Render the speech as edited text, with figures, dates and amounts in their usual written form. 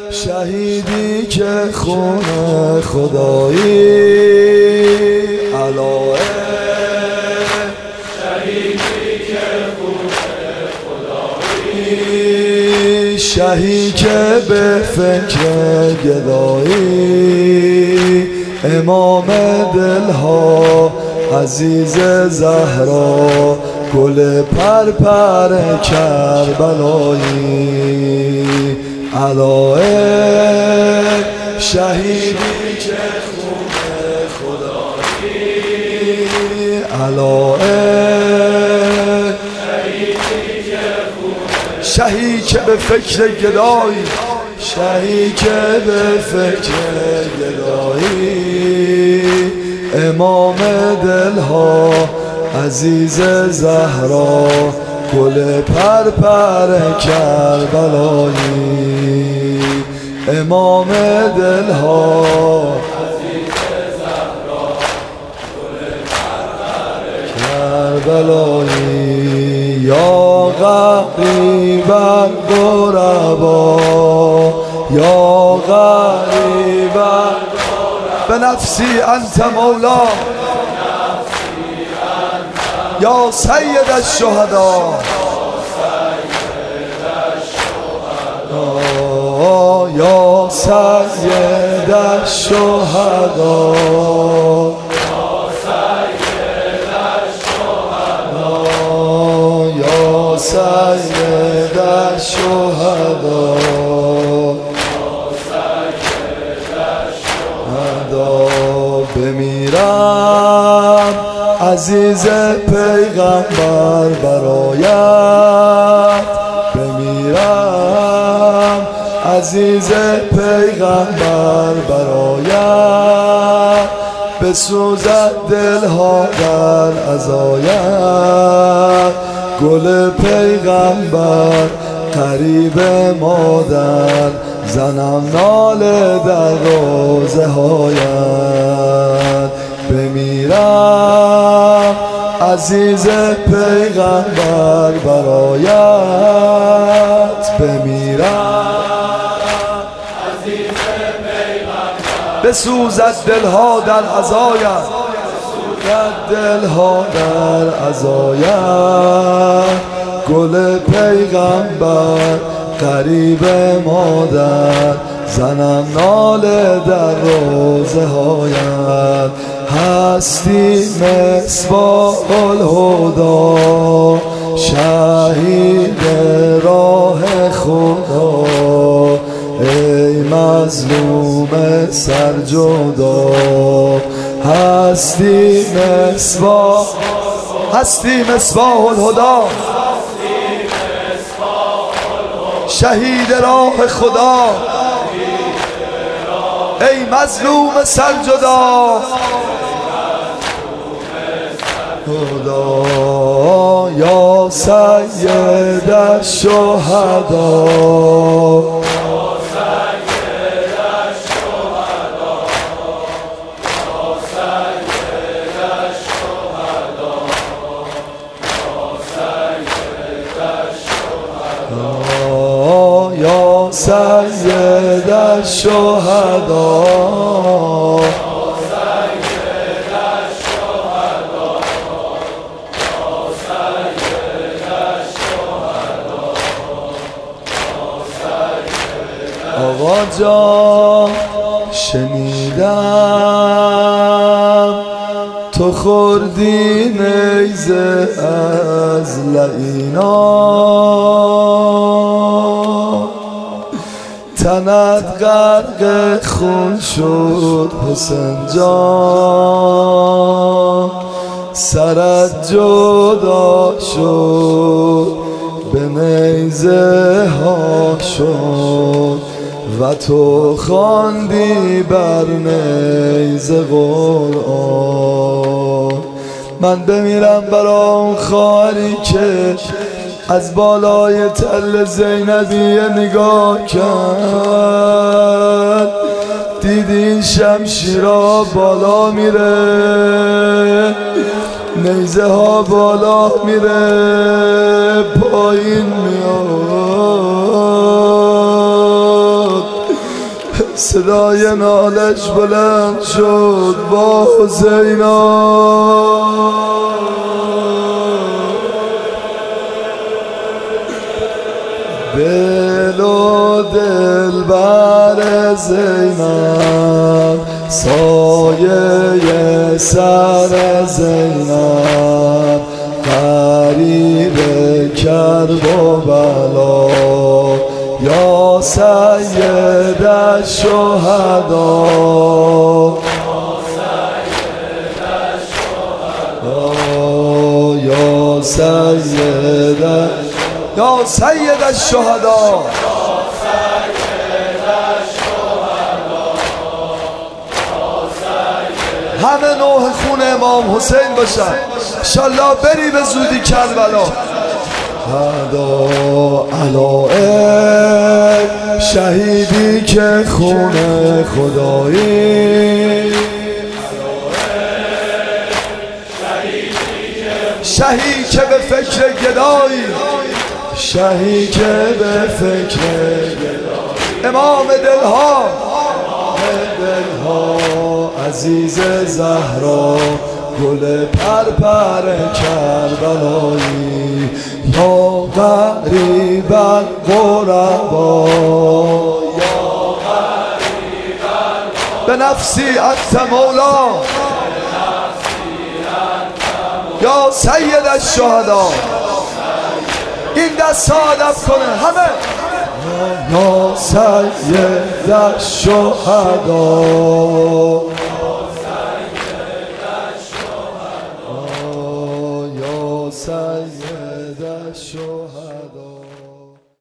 شهیدی که خون خدایی علایه، شهیدی که خون خدایی، شهید که به فکر گدایی، امام دلها عزیز زهرا، گل پرپر کربلایی علایه، شهیدی که خون خدایی علایه، شهید که به فکر گدایی، شهید که به فکر گدایی، امام دلها عزیز زهرا، گل پرپر کربلایی، امام دلها عزیز زهرا، گل پرپر کربلایی. یا غریبا غربا، یا غریبا به نفسی انت مولا، یا سید الشهدا، یا سید الشهدا، یا سید الشهدا، بمیرم عزیز پیغمبر برایت، بمیرم عزیز پیغمبر برایت، بسوزد دلها در عزایت، گل پیغمبر قریب مادر، زنم ناله در روزه هایت، بمیرم عزیز پیغمبر برایت، بمیرم عزیز پیغمبر، بسوزد دلها در عزایت، بسوزد دلها در عزایت، گل پیغمبر قریب مادر، زنم ناله در روزه هایت، هستی مصباح الهدی، شهید راه خدا، ای مظلوم سرجدا، هستی مصباح الهدی، شهید راه خدا، ای مظلوم سرجدا، خدا یا سید الشهدا، یا سید الشهدا، آقا جان شنیدم تو خوردی نیزه از لعینا، تنت غرق خون شد حسین جان، سرت جدا شد به نیزه ها شد، و تو خواندی بر نیزه قرآن. من بمیرم برا اون خواهری که از بالای تل زینبیه نگاه کرد، دیدی شمشیرها بالا میره، نیزه ها بالا میره، پایین میاد، صدای نالش بلند شد با حسینا دل و دل بر زینب سایه سر زینب قریب کرب و بلا یا سید الشهدا یا سید الشهدا همه نوح خون امام حسین باشن انشالله بری به زودی کربلا هدا علائق شهیدی که خون خدایی شهید که به فکر گدایی شهید که به فکر امام دلها عزیز زهرا گل پرپر کربلایی یا غریب الغربا به نفسی انت مولا یا سید الشهدا این دست ادب کنه همه یا سید الشهدا